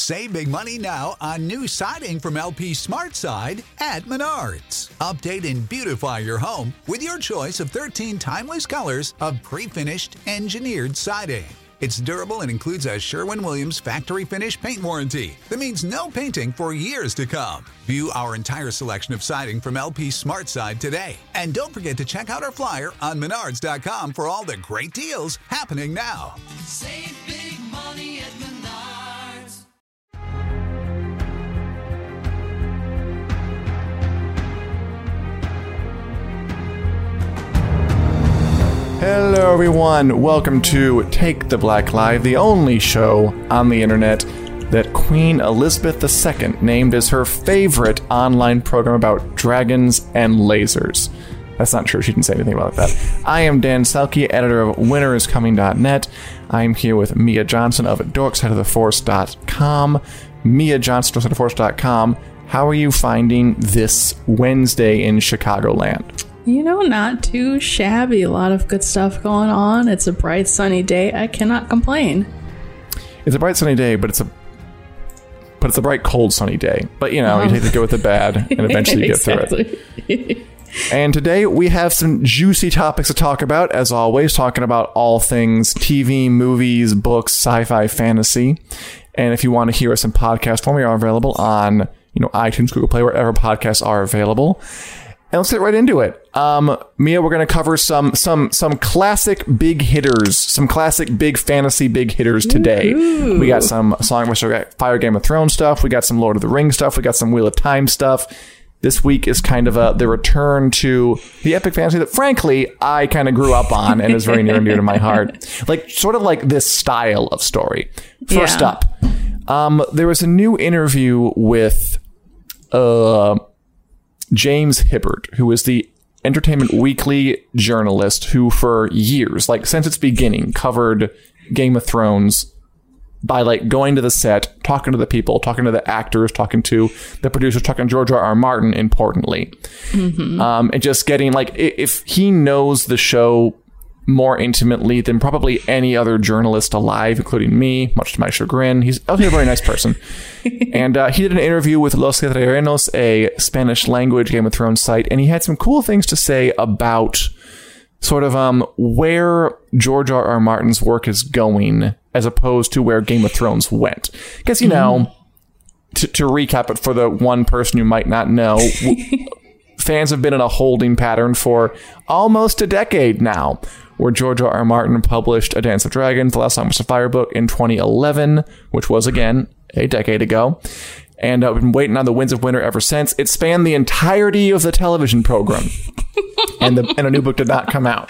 Save big money now on new siding from LP SmartSide at Menards. Update and beautify your home with your choice of 13 timeless colors of pre-finished engineered siding. It's durable and includes a Sherwin-Williams factory finish paint warranty that means no painting for years to come. View our entire selection of siding from LP SmartSide today. And don't forget to check out our flyer on Menards.com for all the great deals happening now. Save big money at Menards. Hello everyone, welcome to Take the Black Live, the only show on the internet that Queen Elizabeth II named as her favorite online program about dragons and lasers. That's not true, she didn't say anything about that. I am Dan Selke, editor of winteriscoming.net. I am here with Mia Johnson of dorksideoftheforce.com. Mia Johnson, dorksideoftheforce.com. How are you finding this Wednesday in Chicagoland? You know, not too shabby. A lot of good stuff going on. It's a bright, sunny day. I cannot complain. It's a bright, sunny day, but it's a bright, cold, sunny day. But, you know, you take the good with the bad, and eventually you get through it. And today we have some juicy topics to talk about, as always, talking about all things TV, movies, books, sci-fi, fantasy. And if you want to hear us in podcast form, we are available on, iTunes, Google Play, wherever podcasts are available. And let's get right into it. Mia, we're going to cover some classic big hitters, some classic big fantasy big hitters today. Ooh. We got some Song of Fire, Game of Thrones stuff. We got some Lord of the Rings stuff. We got some Wheel of Time stuff. This week is kind of the return to the epic fantasy that, frankly, I kind of grew up on and is very near and dear to my heart. Sort of like this style of story. First up, there was a new interview with James Hibberd, who is the Entertainment Weekly journalist who for years, since its beginning, covered Game of Thrones by going to the set, talking to the people, talking to the actors, talking to the producers, talking to George R.R. Martin, importantly. Mm-hmm. And just getting, if he knows the show more intimately than probably any other journalist alive, including me, much to my chagrin. He's actually a very nice person. And he did an interview with Los Guerreros, a Spanish language Game of Thrones site, and he had some cool things to say about sort of where George R.R. Martin's work is going as opposed to where Game of Thrones went. Because, to recap it for the one person who might not know, fans have been in a holding pattern for almost a decade now, where George R.R. Martin published A Dance of Dragons, The Last Song of Fire book in 2011, which was, again, a decade ago. And I've been waiting on The Winds of Winter ever since. It spanned the entirety of the television program. and a new book did not come out.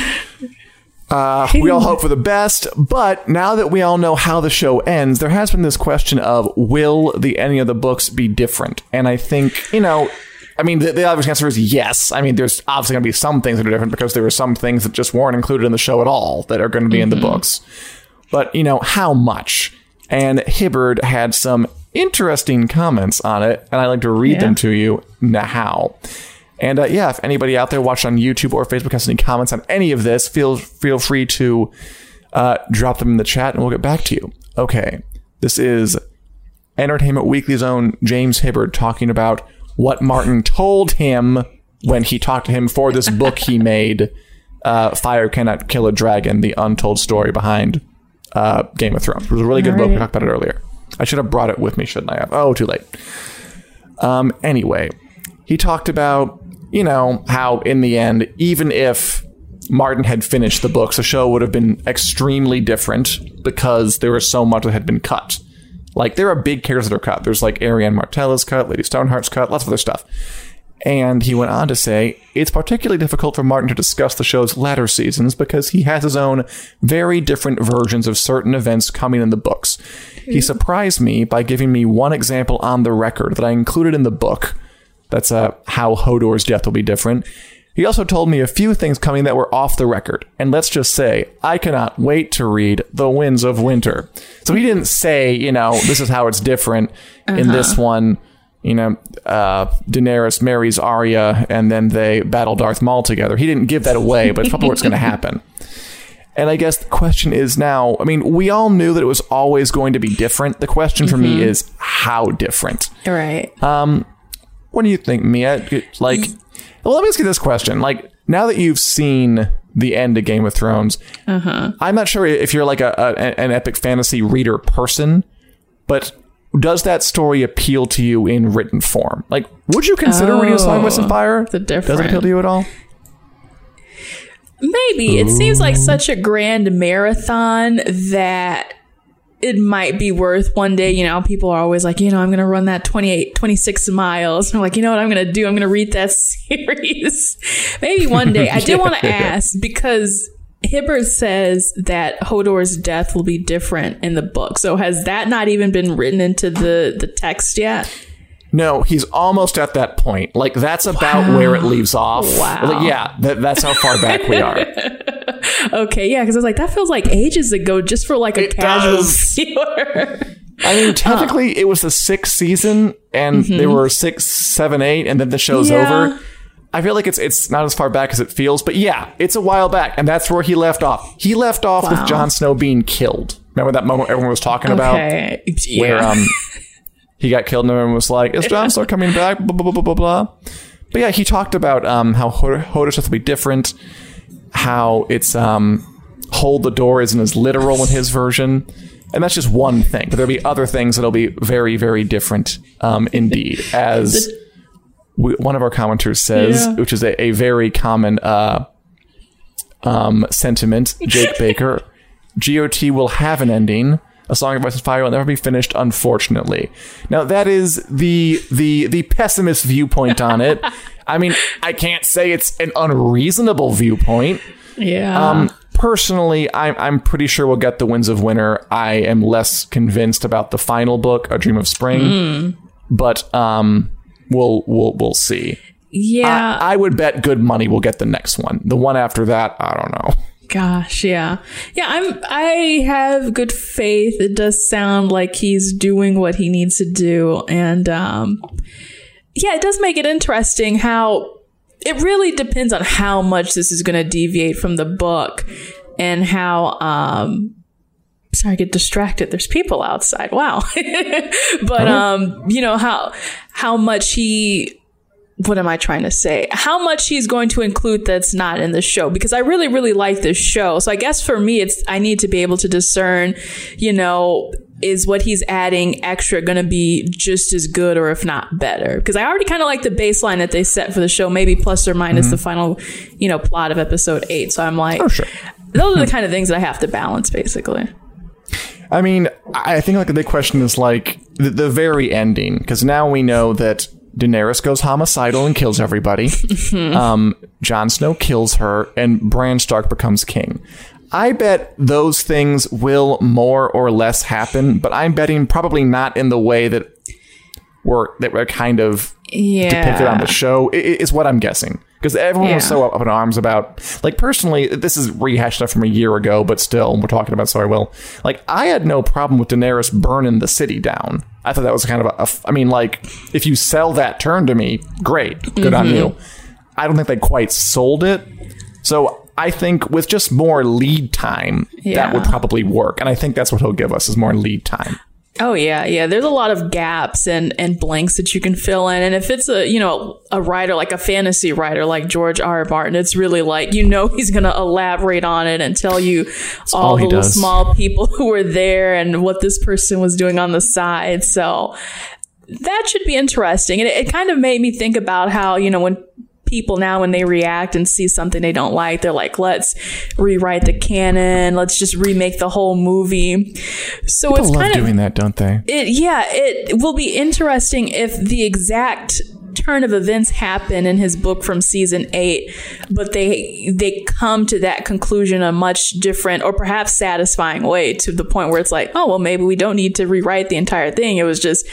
We all hope for the best, but now that we all know how the show ends, there has been this question of, will the ending of the books be different? And I think, the obvious answer is yes. There's obviously going to be some things that are different because there were some things that just weren't included in the show at all that are going to be in the books. But, how much? And Hibberd had some interesting comments on it, and I'd like to read them to you now. And if anybody out there watching on YouTube or Facebook has any comments on any of this, feel free to drop them in the chat, and we'll get back to you. Okay, this is Entertainment Weekly's own James Hibberd talking about what Martin told him when he talked to him for this book he made, Fire Cannot Kill a Dragon, the untold story behind Game of Thrones. It was a really good book. We talked about it earlier. I should have brought it with me, shouldn't I have? Oh, too late. Anyway, he talked about, how in the end, even if Martin had finished the books, the show would have been extremely different because there was so much that had been cut. There are big characters that are cut. There's Arianne Martella's cut, Lady Stoneheart's cut, lots of other stuff. And he went on to say, it's particularly difficult for Martin to discuss the show's latter seasons because he has his own very different versions of certain events coming in the books. He surprised me by giving me one example on the record that I included in the book. That's how Hodor's death will be different. He also told me a few things coming that were off the record. And let's just say, I cannot wait to read The Winds of Winter. So he didn't say, this is how it's different in this one. Daenerys marries Arya and then they battle Darth Maul together. He didn't give that away, but it's probably what's going to happen. And I guess the question is now, I mean, we all knew that it was always going to be different. The question for me is how different? Right. What do you think, Mia? Like, well, let me ask you this question. Like, now that you've seen the end of Game of Thrones, I'm not sure if you're like an epic fantasy reader person, but does that story appeal to you in written form? Like, would you consider reading A Song of Ice and Fire? The different. Does it appeal to you at all? Maybe. It seems like such a grand marathon that it might be worth one day. You know, people are always like, I'm going to run that 26 miles. And I'm like, you know what I'm going to do? I'm going to read that series. Maybe one day. I did want to ask, because Hibbert says that Hodor's death will be different in the book. So has that not even been written into the text yet? No, he's almost at that point. Like, that's about where it leaves off. Wow. Like, yeah, that's how far back we are. Okay, yeah, because I was like, that feels like ages ago just for like a casual viewer. I mean, technically, it was the 6th season, and there were 6, 7, 8, and then the show's over. I feel like it's not as far back as it feels, but yeah, it's a while back, and that's where he left off. He left off with Jon Snow being killed. Remember that moment everyone was talking about? Where he got killed, and everyone was like, is Jon Snow coming back? Blah, blah, blah, blah, blah. But yeah, he talked about how Hodor's death will be different, how it's hold the door isn't as literal in his version. And that's just one thing. But there'll be other things that'll be very, very different indeed. As one of our commenters says, which is a very common sentiment, Jake Baker, GOT will have an ending. A Song of Ice and Fire will never be finished, unfortunately. Now, that is the pessimist viewpoint on it. I mean, I can't say it's an unreasonable viewpoint. Yeah. Personally, I'm pretty sure we'll get the Winds of Winter. I am less convinced about the final book, A Dream of Spring, but we'll see. Yeah, I would bet good money we'll get the next one. The one after that, I don't know. Gosh, yeah. I have good faith. It does sound like he's doing what he needs to do, and it does make it interesting how it really depends on how much this is going to deviate from the book, and how sorry, I get distracted. There's people outside. Wow. But how much what am I trying to say? How much he's going to include that's not in the show, because I really, really like this show. So I guess for me, I need to be able to discern, is what he's adding extra going to be just as good, or if not better? Because I already kind of like the baseline that they set for the show, maybe plus or minus the final, plot of episode 8. So I'm like, those are the kind of things that I have to balance, basically. I mean, I think like the big question is like the very ending, because now we know that Daenerys goes homicidal and kills everybody. Jon Snow kills her, and Bran Stark becomes king. I bet those things will more or less happen, but I'm betting probably not in the way that were kind of depicted on the show, is what I'm guessing. Because everyone was so up in arms about, like, personally, this is rehashed stuff from a year ago, but still, we're talking about, so I will. Like, I had no problem with Daenerys burning the city down. I thought that was kind of I mean, like, if you sell that turn to me, great. Good on you. I don't think they quite sold it. So I think with just more lead time, that would probably work. And I think that's what he'll give us, is more lead time. Oh, yeah. There's a lot of gaps and blanks that you can fill in. And if it's a writer, like a fantasy writer like George R. Martin, it's really like, he's going to elaborate on it and tell you all the little small people who were there and what this person was doing on the side. So that should be interesting. And it kind of made me think about how, when people now, when they react and see something they don't like, they're like, let's rewrite the canon, let's just remake the whole movie. So people it's love kind of doing that, don't they? It will be interesting if the exact turn of events happen in his book from season 8, but they come to that conclusion in a much different or perhaps satisfying way, to the point where it's like, oh, well, maybe we don't need to rewrite the entire thing. It was just,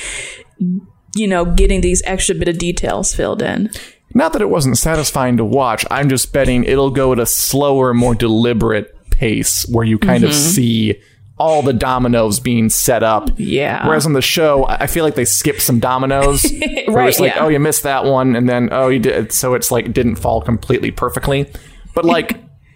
getting these extra bit of details filled in. Not that it wasn't satisfying to watch. I'm just betting it'll go at a slower, more deliberate pace, where you kind of see all the dominoes being set up. Yeah. Whereas on the show, I feel like they skipped some dominoes. Right. It's like, oh, you missed that one, and then, oh, you did. So it's like, it didn't fall completely perfectly. But like,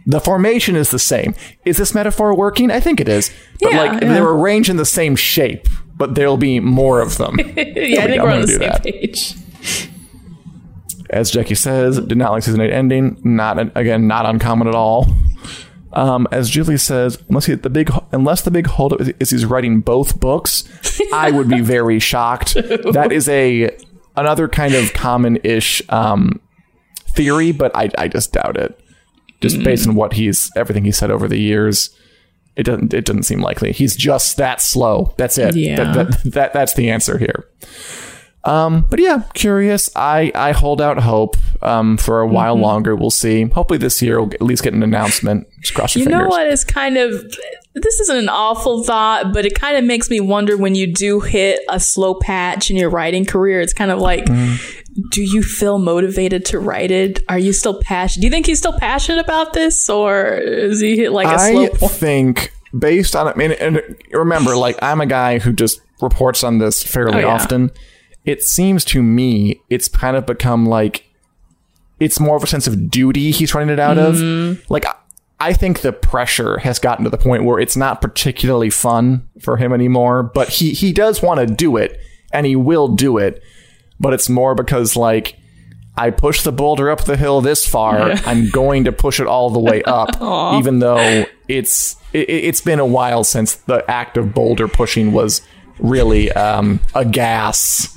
The formation is the same. Is this metaphor working? I think it is. But they're arranged in the same shape, but there'll be more of them. I think we're on the same page. As Jackie says, did not like season 8 ending. Not uncommon at all. As Julie says, unless the big holdup is he's writing both books, I would be very shocked. That is another kind of common-ish theory, but I just doubt it. Just based on everything he's said over the years, it doesn't seem likely. He's just that slow. That's it. Yeah. That's the answer here. But yeah, curious. I hold out hope for a while longer. We'll see. Hopefully this year we'll at least get an announcement. Just cross your fingers. You know what is kind of... This isn't an awful thought, but it kind of makes me wonder when you do hit a slow patch in your writing career. It's kind of like, do you feel motivated to write it? Are you still passionate? Do you think he's still passionate about this, or is he hit like a slow point? I think based on it, and remember, like, I'm a guy who just reports on this fairly often. It seems to me it's kind of become like it's more of a sense of duty he's running it out of. Like, I think the pressure has gotten to the point where it's not particularly fun for him anymore, but he does want to do it, and he will do it, but it's more because, like, I pushed the boulder up the hill this far, I'm going to push it all the way up, even though it's been a while since the act of boulder pushing was really a gas.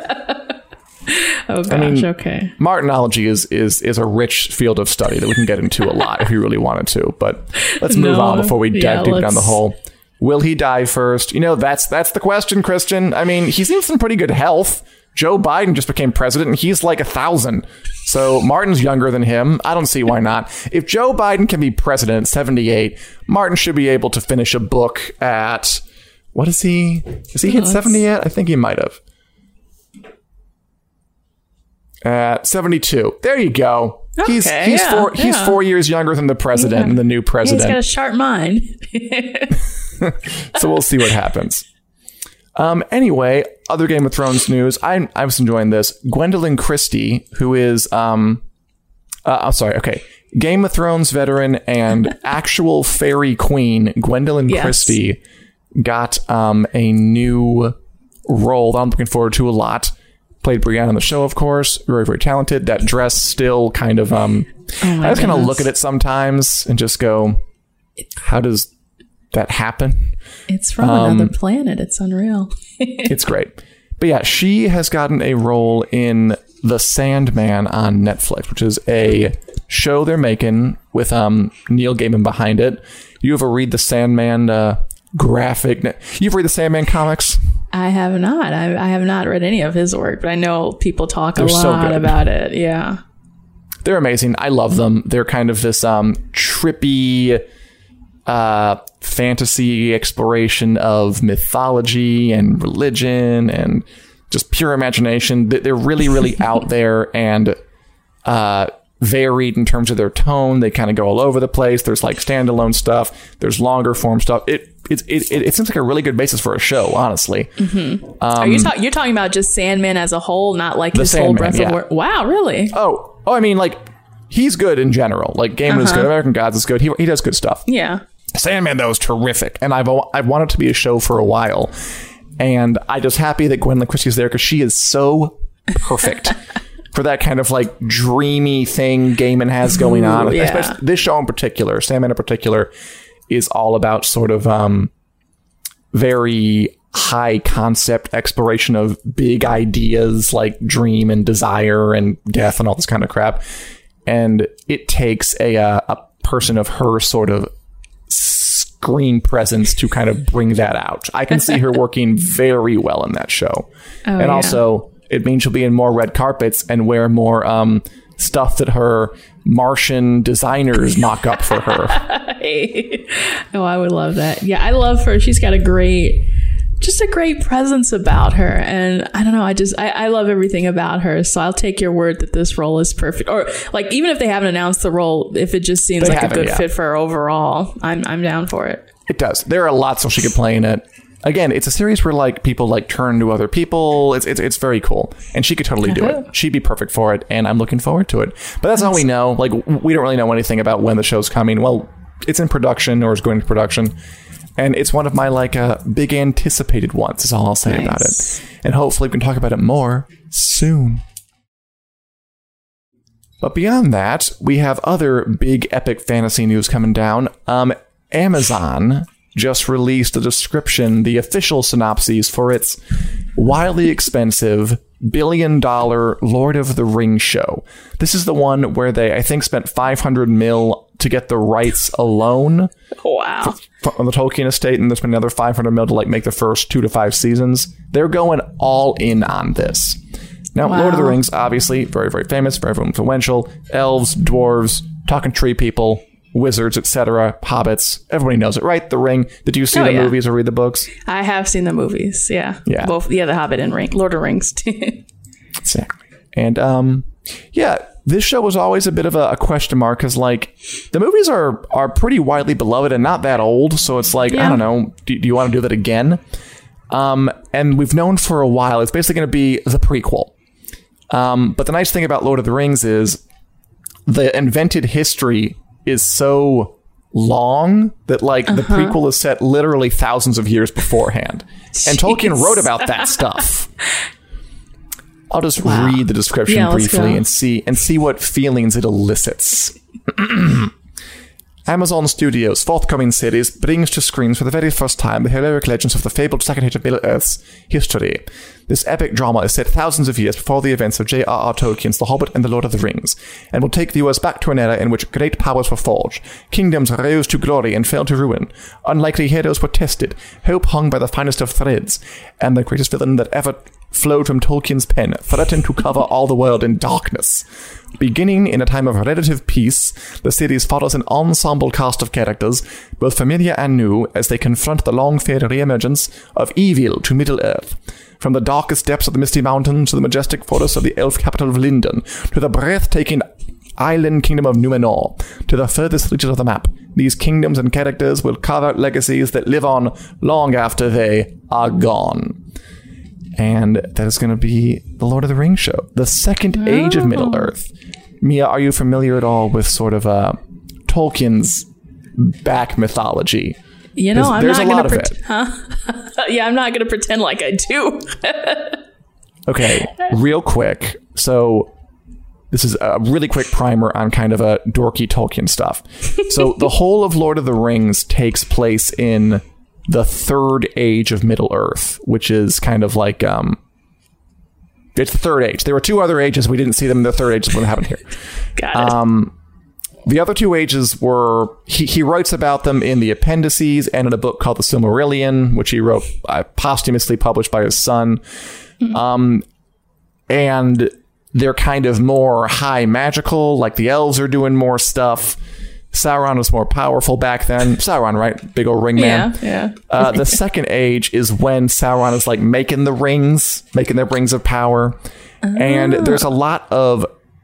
Oh gosh, okay. Martinology is a rich field of study that we can get into a lot if you really wanted to. But let's move on before we dive deep down the hole. Will he die first? You know, that's the question, Christian. I mean, he seems in pretty good health. Joe Biden just became president, and he's like 1,000. So Martin's younger than him. I don't see why not. If Joe Biden can be president at 78, Martin should be able to finish a book at... What is he? Has he hit 70 yet? I think he might have. At 72. There you go. Okay, he's 4 years younger than the president and the new president. He's got a sharp mind. So we'll see what happens. Anyway, other Game of Thrones news. I was enjoying this. Gwendolyn Christie, who is Game of Thrones veteran and actual fairy queen, Gwendolyn Christie, got a new role that I'm looking forward to a lot. Played Brienne on the show, of course. Very, very talented. That dress still kind of... I just kind of look at it sometimes and just go, how does that happen? It's from another planet. It's unreal. It's great. But yeah, she has gotten a role in The Sandman on Netflix, which is a show they're making with Neil Gaiman behind it. You ever read The Sandman graphic? You've read The Sandman comics? I have not. I have not read any of his work, but I know people talk a lot about it. Yeah. They're amazing. I love them. They're kind of this trippy fantasy exploration of mythology and religion and just pure imagination. They're really, really out there and varied in terms of their tone. They kind of go all over the place. There's like standalone stuff. There's longer form stuff. It seems like a really good basis for a show, honestly. Mm-hmm. Are you're talking about just Sandman as a whole, not like his whole breadth of work? Wow, really? Oh, I mean, like, he's good in general. Like, Gaiman is good. American Gods is good. He does good stuff. Yeah. Sandman, though, is terrific. And I've wanted to be a show for a while. And I'm just happy that Gwendolyn Christie's there because she is so perfect for that kind of like dreamy thing Gaiman has going on. Yeah. Especially this show in particular, Sandman in particular, is all about sort of very high concept exploration of big ideas like dream and desire and death and all this kind of crap. And it takes a person of her sort of screen presence to kind of bring that out. I can see her working very well in that show. Also, it means she'll be in more red carpets and wear more stuff that her Martian designers mock up for her. Oh, I would love that. Yeah, I love her. She's got a great presence about her. And I don't know, I love everything about her. So I'll take your word that this role is perfect. Or like, even if they haven't announced the role, if it just seems like a good fit for her overall, I'm down for it. It does. There are lots of she could play in it. again, it's a series where like people like turn to other people. It's very cool, and she could totally do it. She'd be perfect for it, and I'm looking forward to it. But that's all we know. Like, we don't really know anything about when the show's coming. Well, it's in production or is going to production, and it's one of my like big anticipated ones. Is all I'll say about it. And hopefully we can talk about it more soon. But beyond that, we have other big epic fantasy news coming down. Amazon just released a description, the official synopses for its wildly expensive $1 billion Lord of the Rings show. This is the one where they, I think, spent $500 million to get the rights alone. Wow. On the Tolkien estate, and there's been another $500 million to like make the first 2 to 5 seasons. They're going all in on this. Now, Lord of the Rings, obviously, very, very famous, very influential. Elves, dwarves, talking tree people, wizards, etc., hobbits. Everybody knows it, right? The Ring. Did you see the movies or read the books? I have seen the movies, yeah. Both, The Hobbit and Lord of the Rings. Exactly. And, this show was always a bit of a question mark, because, like, the movies are pretty widely beloved and not that old, so it's like, I don't know, do you want to do that again? And we've known for a while it's basically going to be the prequel. But the nice thing about Lord of the Rings is the invented history is so long that like the prequel is set literally thousands of years beforehand. And Tolkien wrote about that stuff. I'll just read the description briefly and see what feelings it elicits. Amazon Studios' forthcoming series brings to screens for the very first time the heroic legends of the fabled Second Age of Middle-earth's history. This epic drama is set thousands of years before the events of J.R.R. Tolkien's The Hobbit and The Lord of the Rings, and will take viewers back to an era in which great powers were forged, kingdoms rose to glory and fell to ruin, unlikely heroes were tested, hope hung by the finest of threads, and the greatest villain that ever flowed from Tolkien's pen threatened to cover all the world in darkness. Beginning in a time of relative peace, the series follows an ensemble cast of characters, both familiar and new, as they confront the long-feared re-emergence of evil to Middle-earth. From the darkest depths of the Misty Mountains to the majestic forests of the elf capital of Lindon, to the breathtaking island kingdom of Numenor, to the furthest reaches of the map, these kingdoms and characters will carve out legacies that live on long after they are gone. And that is going to be the Lord of the Rings show, the Second Age of Middle-earth. Mia, are you familiar at all with sort of Tolkien's back mythology? You know, I'm not going to pretend. Yeah, I'm not going to pretend like I do. Okay, real quick. So this is a really quick primer on kind of a dorky Tolkien stuff. So the whole of Lord of the Rings takes place in the Third Age of Middle-earth, which is kind of like it's the Third Age. There were 2 other ages. We didn't see them in the Third Age. Is what happened here. Got it. The other 2 ages were he writes about them in the appendices and in a book called The Silmarillion, which he wrote posthumously published by his son. And they're kind of more high magical, like the elves are doing more stuff. Sauron was more powerful back then. Sauron, right? Big old ring man. Yeah. The Second Age is when Sauron is like making their rings of power. And there's a lot of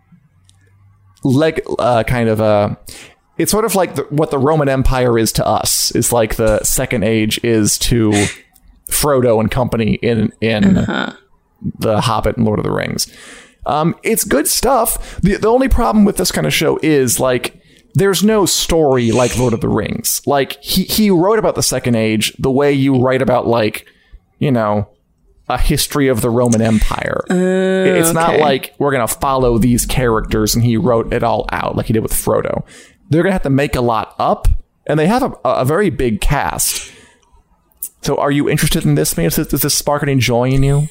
it's sort of like what the Roman Empire is to us. Is like the Second Age is to Frodo and company in The Hobbit and Lord of the Rings. It's good stuff. The only problem with this kind of show is like there's no story like Lord of the Rings. Like he wrote about the Second Age the way you write about like, you know, a history of the Roman Empire. It's not like we're going to follow these characters and he wrote it all out like he did with Frodo. They're going to have to make a lot up, and they have a very big cast. So are you interested in this, man? Does this spark any joy in you?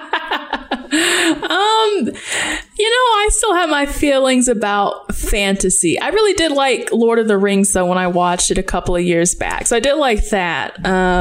You know, I still have my feelings about fantasy. I really did like Lord of the Rings, though, when I watched it a couple of years back. So I did like that.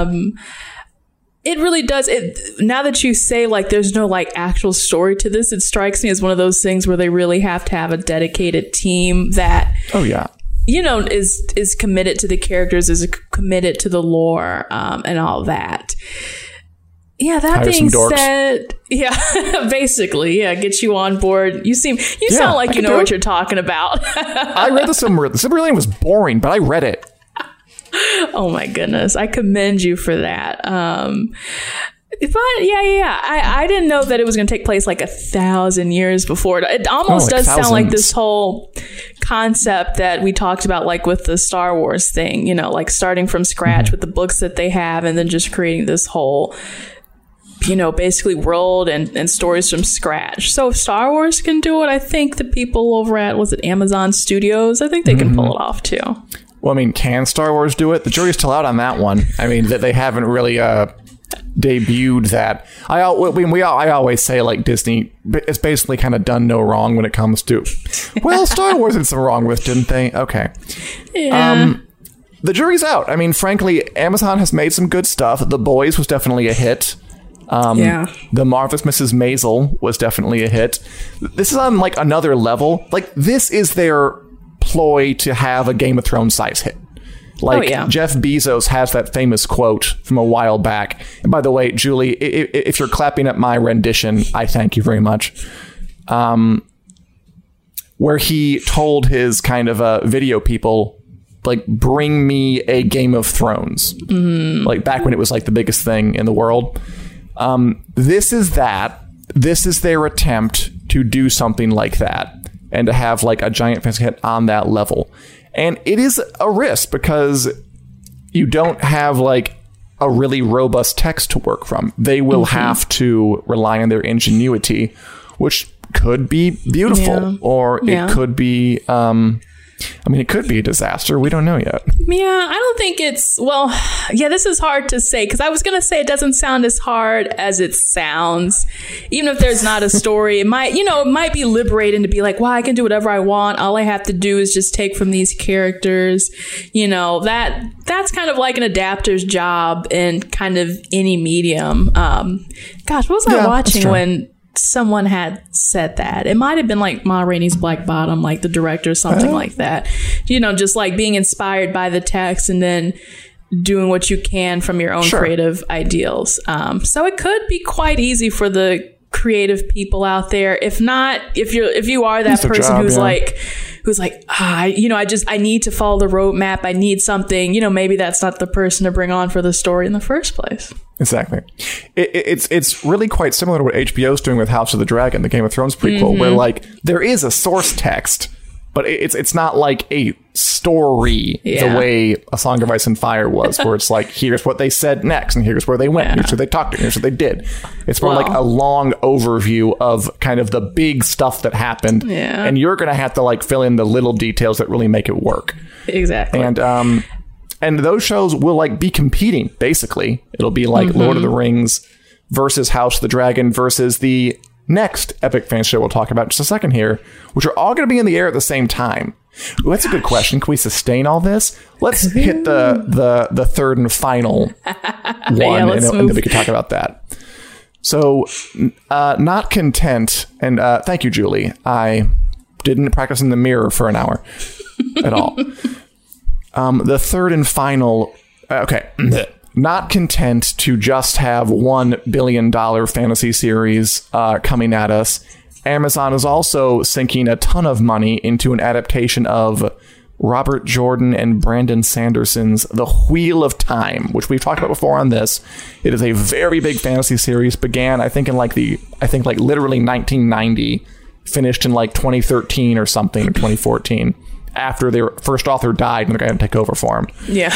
It really does. Now that you say, like, there's no, like, actual story to this, it strikes me as one of those things where they really have to have a dedicated team that... Oh, yeah. You know, is committed to the characters, is committed to the lore, and all that. Yeah, that being said, yeah, basically, yeah, get you on board. You sound like you know what you're talking about. I read the Silmarillion. The Silmarillion was boring, but I read it. Oh my goodness. I commend you for that. But yeah. I didn't know that it was going to take place like 1,000 years before. It almost does sound like this whole concept that we talked about, like with the Star Wars thing, you know, like starting from scratch with the books that they have and then just creating this whole, you know, basically world and stories from scratch. So if Star Wars can do it, I think the people over at, was it Amazon Studios? I think they can pull it off too. Well, I mean, can Star Wars do it? The jury's still out on that one. I mean, that they haven't really debuted that. I always say, like, Disney it's basically kind of done no wrong when it comes to, well, Star Wars did some wrong with, didn't they? Okay. Yeah. The jury's out. I mean, frankly, Amazon has made some good stuff. The Boys was definitely a hit. The Marvelous Mrs. Maisel was definitely a hit. This is on, like, another level. Like, this is their ploy to have a Game of Thrones size hit. Like, Jeff Bezos has that famous quote from a while back. And by the way, Julie, if you're clapping at my rendition, I thank you very much. Where he told his kind of video people, like, bring me a Game of Thrones. Like, back when it was, like, the biggest thing in the world. This is that. This is their attempt to do something like that and to have, like, a giant fantasy hit on that level. And it is a risk because you don't have, like, a really robust text to work from. They will have to rely on their ingenuity, which could be beautiful or it could be... I mean, it could be a disaster. We don't know yet. Yeah, I don't think it's... Well, yeah, this is hard to say because I was going to say it doesn't sound as hard as it sounds. Even if there's not a story, it might be liberating to be like, well, I can do whatever I want. All I have to do is just take from these characters. You know, that's kind of like an adapter's job in kind of any medium. Gosh, what was I watching when someone had said that? It might have been like Ma Rainey's Black Bottom, like the director or something like that. You know, just like being inspired by the text and then doing what you can from your own creative ideals. So it could be quite easy for the creative people out there. If not, if you are that person who's like, I need to follow the roadmap. I need something, maybe that's not the person to bring on for the story in the first place. Exactly. It's really quite similar to what HBO's doing with House of the Dragon, the Game of Thrones prequel, where like there is a source text, but it's not like a story the way A Song of Ice and Fire was, where it's like, here's what they said next, and here's where they went, here's what they talked to, here's what they did. It's more like a long overview of kind of the big stuff that happened, and you're going to have to like fill in the little details that really make it work. Exactly. And those shows will like be competing, basically. It'll be like Lord of the Rings versus House of the Dragon versus the next epic fan show we'll talk about in just a second here, which are all going to be in the air at the same time. Ooh, that's a good question. Can we sustain all this? Let's hit the third and final one, and then we can talk about that. So, not content, and thank you, Julie. I didn't practice in the mirror for an hour at all. The third and final, not content to just have $1 billion fantasy series coming at us, Amazon is also sinking a ton of money into an adaptation of Robert Jordan and Brandon Sanderson's The Wheel of Time, which we've talked about before on this. It is a very big fantasy series, began, I think literally 1990, finished in like 2013 or something, or 2014. After their first author died and they're going to take over for him. Yeah.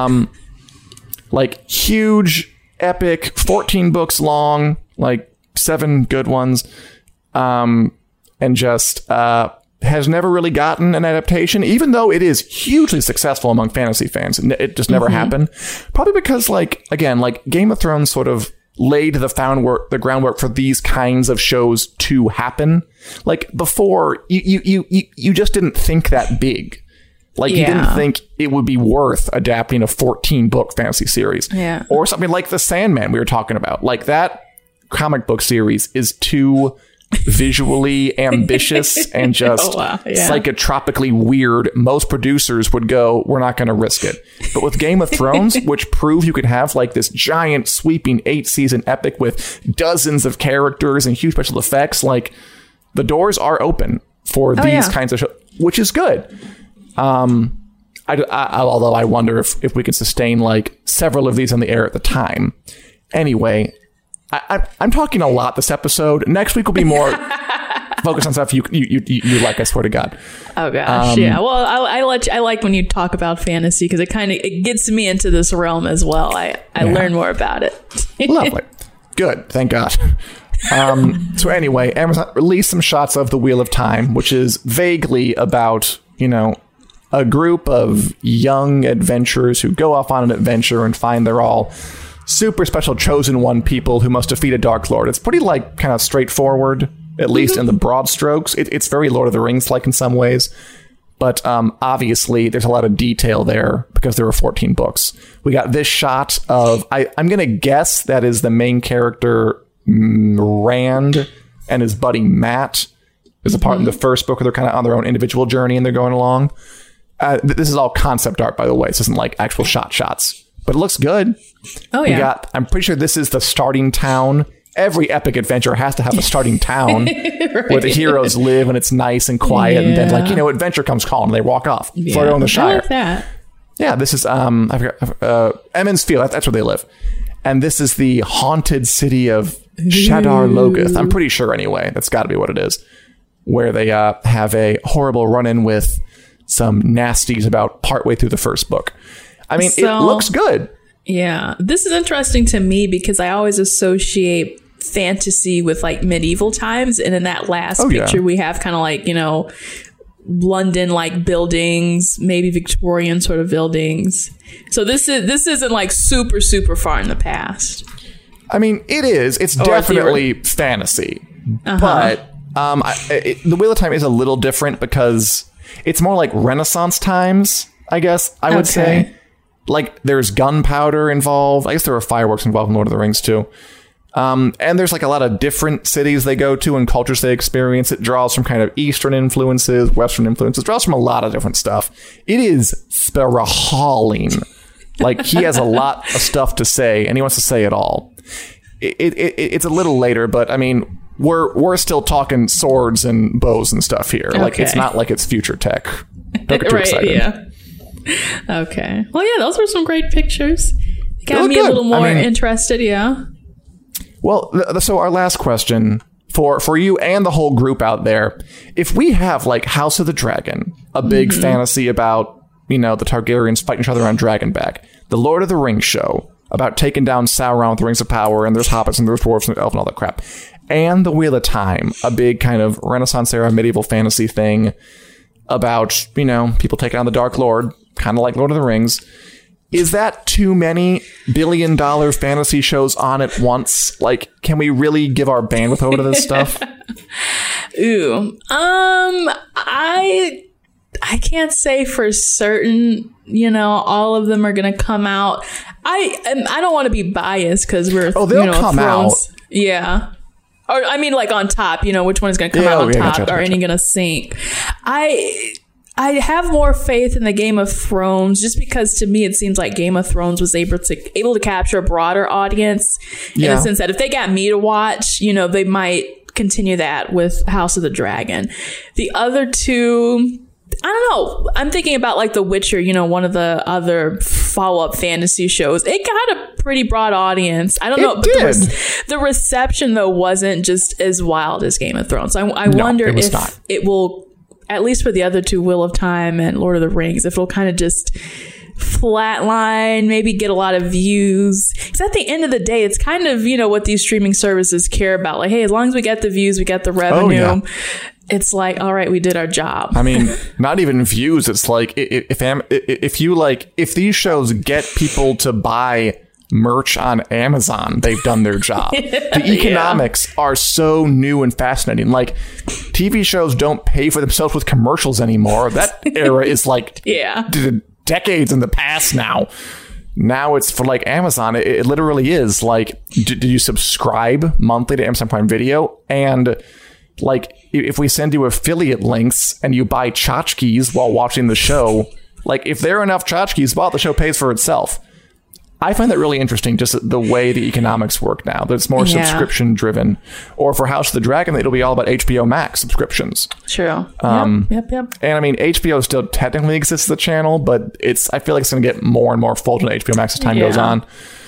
Like huge, epic, 14 books long, like 7 good ones. And just has never really gotten an adaptation, even though it is hugely successful among fantasy fans. It just never happened. Probably because like Game of Thrones sort of laid the groundwork for these kinds of shows to happen. Like before, you just didn't think that big. Like you didn't think it would be worth adapting a 14-book fantasy series. Yeah. Or something like The Sandman we were talking about. Like that comic book series is too visually ambitious and just psychotropically weird. Most producers would go, we're not going to risk it. But with Game of Thrones, which proved you could have like this giant sweeping 8-season epic with dozens of characters and huge special effects, like I although I wonder if we could sustain like several of these on the air at the time. Anyway, I'm talking a lot this episode. Next week will be more focused on stuff you like, I swear to God. Oh gosh, yeah. Well, I like when you talk about fantasy because it gets me into this realm as well. I learn more about it. Lovely. Good. Thank God. So anyway, Amazon released some shots of the Wheel of Time, which is vaguely about, a group of young adventurers who go off on an adventure and find they're all super special chosen one people who must defeat a Dark Lord. It's pretty like kind of straightforward, at least in the broad strokes. It's very Lord of the Rings like in some ways. But obviously, there's a lot of detail there because there were 14 books. We got this shot of, I'm going to guess that is the main character, Rand, and his buddy Matt. There's a part in the first book where they're kind of on their own individual journey and they're going along. This is all concept art, by the way. This isn't like actual shots. But it looks good. Oh, yeah. I'm pretty sure this is the starting town. Every epic adventure has to have a starting town right. where the heroes live and it's nice and quiet. And then, adventure comes calling and they walk off. Before they own the Shire. I like that. Yeah, this is, I forgot, Emmons Field. That's where they live. And this is the haunted city of Shadar Logoth. I'm pretty sure anyway. That's got to be what it is. Where they have a horrible run-in with some nasties about partway through the first book. I mean, it looks good. Yeah. This is interesting to me because I always associate fantasy with like medieval times. And in that last picture, we have kind of like, London like buildings, maybe Victorian sort of buildings. So this isn't like super, super far in the past. I mean, it is. It's definitely fantasy. But the Wheel of Time is a little different because it's more like Renaissance times, I guess I would say. Like, there's gunpowder involved. I guess there were fireworks involved in Lord of the Rings, too. And there's, like, a lot of different cities they go to and cultures they experience. It draws from kind of Eastern influences, Western influences. It draws from a lot of different stuff. It is sprawling. Like, he has a lot of stuff to say, and he wants to say it all. It's a little later, but, I mean, we're still talking swords and bows and stuff here. Like, it's not like it's future tech. Don't get too excited. Yeah. Okay. Well, yeah, those were some great pictures. Got me a little more interested, yeah. Well, so our last question for you and the whole group out there, if we have like House of the Dragon, a big fantasy about, the Targaryens fighting each other on Dragonback, the Lord of the Rings show about taking down Sauron with the Rings of Power, and there's hobbits and there's dwarves and elves and all that crap, and the Wheel of Time, a big kind of Renaissance era medieval fantasy thing about, people taking on the Dark Lord, kind of like Lord of the Rings. Is that too many billion-dollar fantasy shows on at once? Like, can we really give our bandwidth over to this stuff? Ooh. I can't say for certain, all of them are going to come out. I don't want to be biased because we're, they'll come out. Yeah. Or, I mean, like on top, which one is going to come out on top? Are any going to sink? I have more faith in the Game of Thrones just because to me it seems like Game of Thrones was able to capture a broader audience in the sense that if they got me to watch, they might continue that with House of the Dragon. The other two, I don't know. I'm thinking about like The Witcher, one of the other follow-up fantasy shows. It got a pretty broad audience. I don't know. But the reception though wasn't just as wild as Game of Thrones. I wonder if it will, at least for the other two, Wheel of Time and Lord of the Rings, if it'll kind of just flatline, maybe get a lot of views. Because at the end of the day, it's kind of, what these streaming services care about. Like, hey, as long as we get the views, we get the revenue. Oh, yeah. It's like, all right, we did our job. I mean, not even views. It's like, if these shows get people to buy merch on Amazon, they've done their job. The economics are so new and fascinating. Like, TV shows don't pay for themselves with commercials anymore. That era is like decades in the past now. Now it's for like Amazon. It literally is like, do you subscribe monthly to Amazon Prime Video? And like, if we send you affiliate links and you buy tchotchkes while watching the show, like if there are enough tchotchkes bought, the show pays for itself. I find that really interesting, just the way the economics work now. That it's more subscription driven. Or for House of the Dragon, it'll be all about HBO Max subscriptions. True. Yep. And I mean, HBO still technically exists as a channel, but I feel like it's going to get more and more folded on HBO Max as time goes on.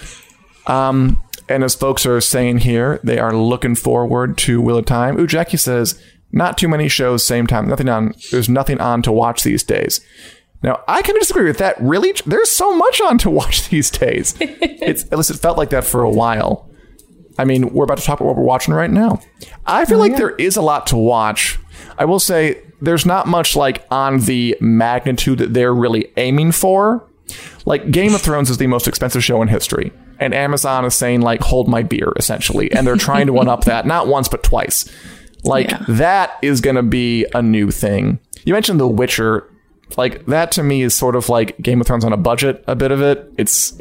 And as folks are saying here, they are looking forward to Wheel of Time. Ooh, Jackie says, not too many shows same time. There's nothing on to watch these days. Now, I kind of disagree with that. Really, there's so much on to watch these days. At least it felt like that for a while. I mean, we're about to talk about what we're watching right now. I feel like there is a lot to watch. I will say there's not much like on the magnitude that they're really aiming for. Like Game of Thrones is the most expensive show in history. And Amazon is saying like, hold my beer, essentially. And they're trying to one up that, not once, but twice. That is going to be a new thing. You mentioned The Witcher. Like that to me is sort of like Game of Thrones on a budget, a bit of it. It's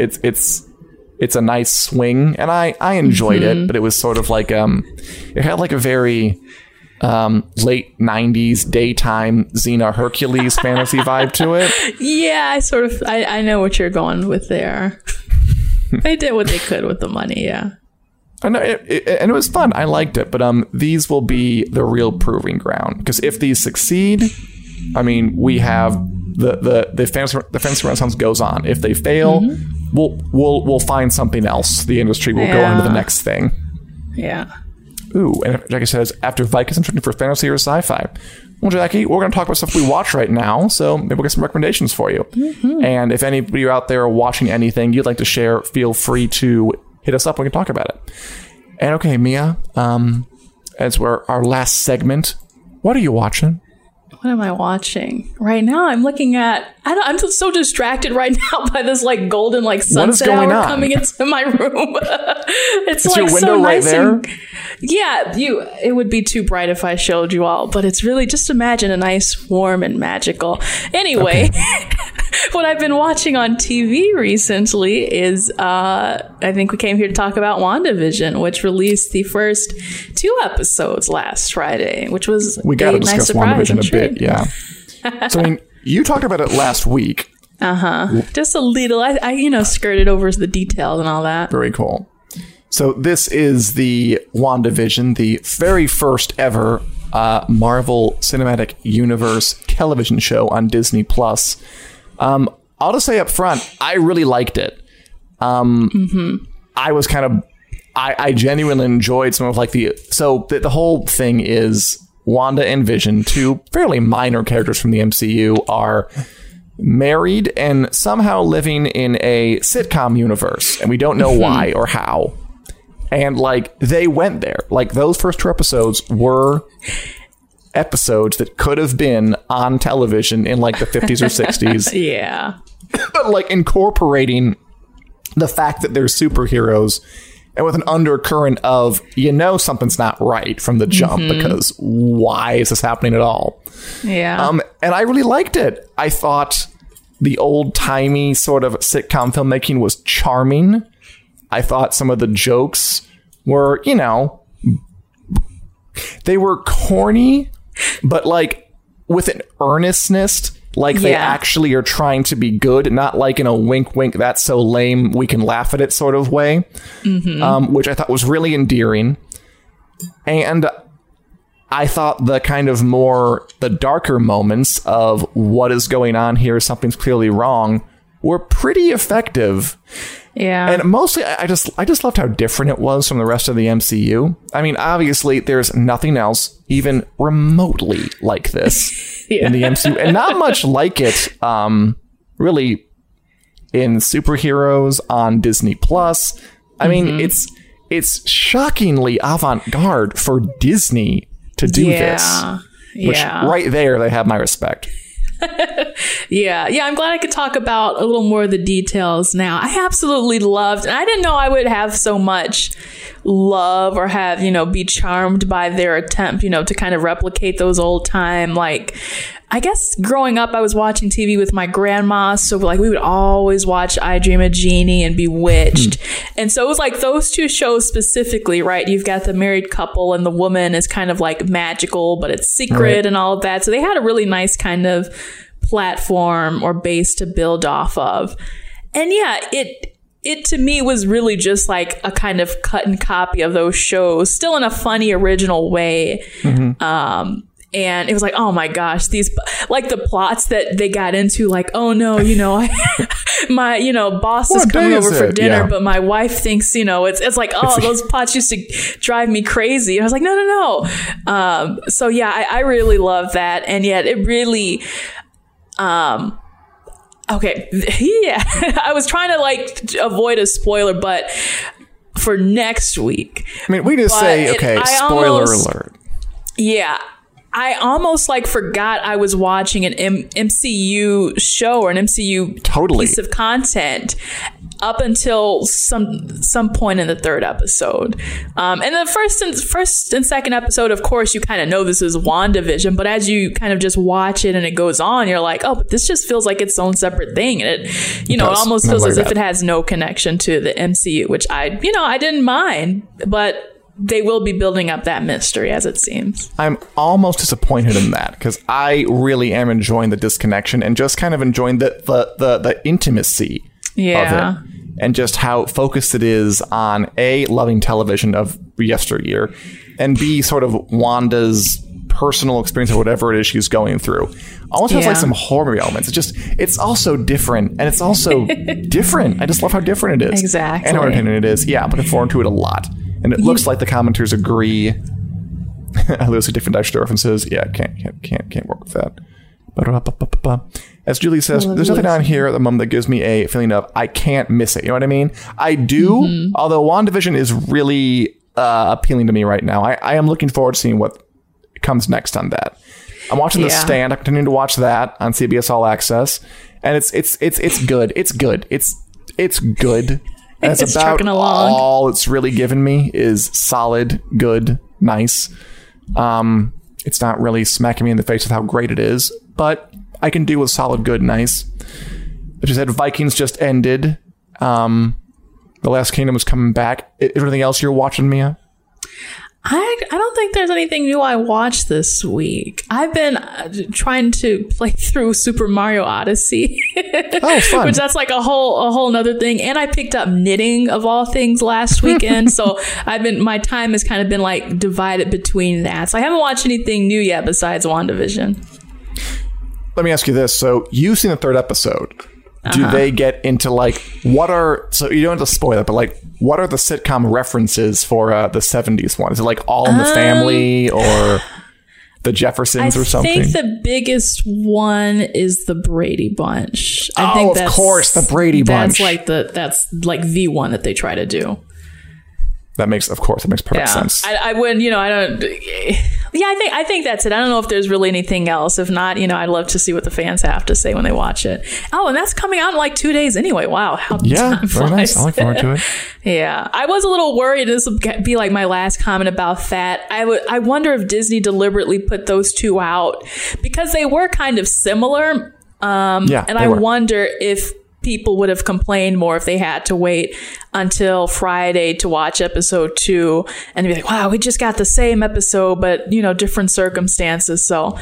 a nice swing, and I enjoyed it, but it was sort of like it had like a very late 90s daytime Xena Hercules fantasy vibe to it. Yeah, I know what you're going with there. They did what they could with the money, yeah. I know, and it was fun. I liked it, but these will be the real proving ground, because if these succeed, I mean, we have the fantasy renaissance goes on. If they fail, we'll find something else. The industry will go on to the next thing. Yeah. Ooh, and Jackie says, after Vikings, I'm searching for fantasy or sci-fi. Well, Jackie, we're going to talk about stuff we watch right now, so maybe we'll get some recommendations for you. And if anybody out there watching anything you'd like to share, feel free to hit us up. We can talk about it. And okay, Mia, as we're our last segment, what are you watching? What am I watching right now? I'm looking at. I'm so distracted right now by this like golden like sunset hour coming into my room. It's like your window so nice right there. Yeah, it would be too bright if I showed you all, but it's really just imagine a nice, warm, and magical. Anyway, what I've been watching on TV recently is I think we came here to talk about WandaVision, which released the first 2 episodes last Friday, which was we got to discuss WandaVision a bit. Yeah. So, I mean, you talked about it last week. Just a little. I skirted over the details and all that. Very cool. So this is the WandaVision, the very first ever Marvel Cinematic Universe television show on Disney+. I'll just say up front, I really liked it. I was kind of... I genuinely enjoyed some of like the whole thing is Wanda and Vision, 2 fairly minor characters from the MCU, are married and somehow living in a sitcom universe, and we don't know why or how. And like they went there. Like those first 2 episodes were episodes that could have been on television in like the 50s or 60s. Yeah. Like incorporating the fact that they're superheroes and with an undercurrent of, something's not right from the jump, because why is this happening at all? Yeah. And I really liked it. I thought the old-timey sort of sitcom filmmaking was charming. I thought some of the jokes were, they were corny, but like with an earnestness. Like they actually are trying to be good, not like in a wink, wink, that's so lame, we can laugh at it sort of way, which I thought was really endearing. And I thought the kind of the darker moments of what is going on here, something's clearly wrong, were pretty effective. Yeah. And mostly, I just loved how different it was from the rest of the MCU. I mean, obviously, there's nothing else even remotely like this in the MCU. And not much like it, really, in superheroes on Disney+. I mean, it's shockingly avant-garde for Disney to do this. Which, right there, they have my respect. Yeah, I'm glad I could talk about a little more of the details now. I absolutely loved, and I didn't know I would have so much love or have, be charmed by their attempt, to kind of replicate those old time, like, I guess growing up, I was watching TV with my grandma. So like we would always watch I Dream of Jeannie and Bewitched. And so it was like those 2 shows specifically, right? You've got the married couple and the woman is kind of like magical, but it's secret and all of that. So they had a really nice kind of platform or base to build off of. And yeah, it to me was really just like a kind of cut and copy of those shows, still in a funny, original way. And it was like, oh my gosh, these, like the plots that they got into, like, oh no, my, boss is coming over for dinner, but my wife thinks, it's like, oh, those plots used to drive me crazy. And I was like, no. So yeah, I really love that. And yet it really, okay. Yeah. I was trying to like avoid a spoiler, but for next week. I mean, we just say, okay, spoiler alert. Yeah. I almost like forgot I was watching an MCU show or an MCU piece of content up until some point in the third episode. And the first and second episode, of course, you kind of know this is WandaVision, but as you kind of just watch it and it goes on, you're like, oh, but this just feels like its own separate thing. And it almost feels as if it has no connection to the MCU, which I didn't mind, but they will be building up that mystery, as it seems. I'm almost disappointed in that because I really am enjoying the disconnection and just kind of enjoying the intimacy of it, and just how focused it is on A, loving television of yesteryear, and B, sort of Wanda's personal experience or whatever it is she's going through. Almost has like some horror elements. It's also different, and it's also different. I just love how different it is. Exactly. And how entertaining it is. Yeah, I'm looking forward to it a lot. And it looks like the commenters agree. I lose a different Dexter references. Yeah, can't work with that. As Julie says, there's nothing on here at the moment that gives me a feeling of I can't miss it. You know what I mean? I do, although WandaVision is really appealing to me right now. I am looking forward to seeing what comes next on that. I'm watching The Stand. I'm continuing to watch that on CBS All Access, and it's good. It's good. It's good. And it's about all it's really given me is solid, good, nice. It's not really smacking me in the face with how great it is, but I can do with solid, good, nice. As you said, Vikings just ended. The Last Kingdom is coming back. Is there anything else you're watching, Mia? I don't think there's anything new I watched this week. I've been trying to play through Super Mario Odyssey. Oh, fun. Which that's like a whole nother thing. And I picked up knitting of all things last weekend. So my time has kind of been like divided between that. So I haven't watched anything new yet besides WandaVision. Let me ask you this. So you've seen the third episode. Do they get into like, so you don't have to spoil it, but like, what are the sitcom references for the 70s one? Is it like All in the Family or the Jeffersons or something? I think the biggest one is the Brady Bunch. I think of course, the Brady Bunch. That's like the one that they try to do. That makes perfect sense. I wouldn't, I don't. Yeah, I think that's it. I don't know if there's really anything else. If not, I'd love to see what the fans have to say when they watch it. Oh, and that's coming out in like 2 days anyway. Wow. How time flies. Very nice. I look forward to it. Yeah. I was a little worried. This will be like my last comment about that. I wonder if Disney deliberately put those two out because they were kind of similar. And I wonder if people would have complained more if they had to wait until Friday to watch episode 2 and be like, wow, we just got the same episode, but different circumstances. So,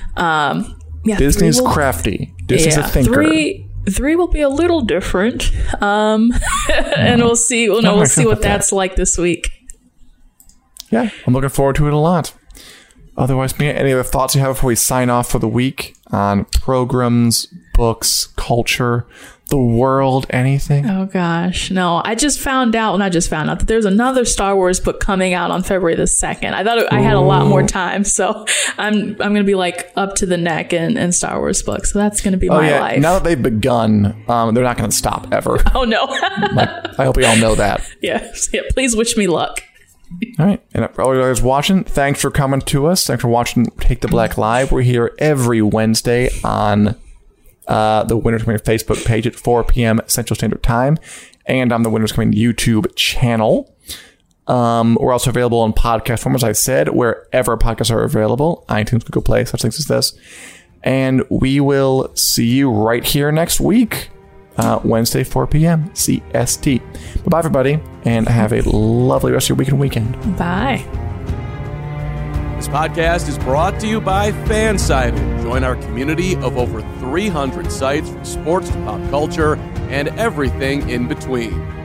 Disney's crafty. Disney's a thinker. 3 will be a little different. And we'll see. We'll see what that's like this week. Yeah, I'm looking forward to it a lot. Otherwise, Mia, any other thoughts you have before we sign off for the week on programs, books, culture, the world, anything? Oh gosh, no. I just found out that there's another Star Wars book coming out on February the 2nd. I thought I had a lot more time, so I'm going to be like up to the neck in Star Wars books. So that's going to be my life. Now that they've begun, they're not going to stop ever. Oh no. I hope we all know that. Yeah. Please wish me luck. All right. And for all you guys watching, thanks for coming to us. Thanks for watching Take the Black Live. We're here every Wednesday on the Winners Coming Facebook page at 4 p.m. Central Standard Time and on the Winners Coming YouTube channel. We're also available on podcast form, as I said, wherever podcasts are available. iTunes, Google Play, such things as this. And we will see you right here next week. Wednesday, 4 p.m. CST. Bye-bye, everybody, and have a lovely rest of your week and weekend. Bye. This podcast is brought to you by Fansided. Join our community of over 300 sites from sports to pop culture and everything in between.